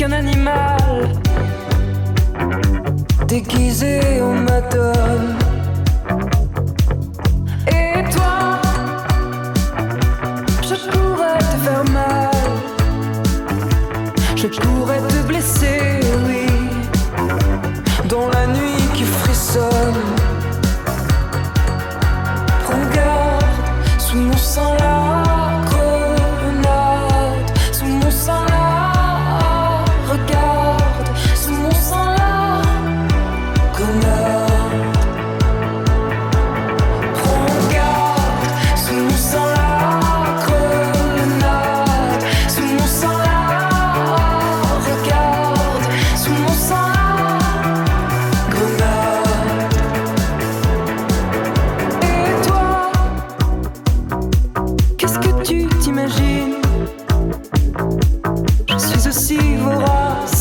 qu'un animal déguisé en madone. Et toi, je pourrais te faire mal, je pourrais te blesser, oui, dans la nuit qui frissonne. Prends garde, sous mon sang la grenade, sous mon sang la regarde, sous mon sang la grenade. Prends garde, sous mon sang la grenade, sous mon sang la regarde, sous mon sang la grenade. Et toi, qu'est-ce que tu t'imagines? Je suis aussi vorace